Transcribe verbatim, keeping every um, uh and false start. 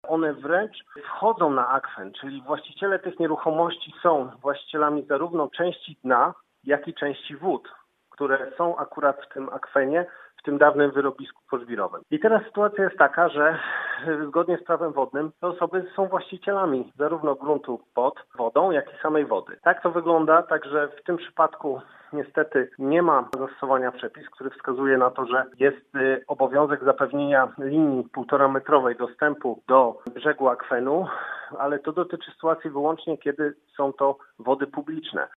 one wręcz wchodzą na akwen, czyli właściciele tych nieruchomości są właścicielami zarówno części dna, jak i części wód, które są akurat w tym akwenie, w tym dawnym wyrobisku pożwirowym. I teraz sytuacja jest taka, że zgodnie z prawem wodnym te osoby są właścicielami zarówno gruntu pod wodą, jak i samej wody. Tak to wygląda, także w tym przypadku niestety nie ma zastosowania przepis, który wskazuje na to, że jest y, obowiązek zapewnienia linii półtora metrowej dostępu do brzegu akwenu, ale to dotyczy sytuacji wyłącznie, kiedy są to wody publiczne.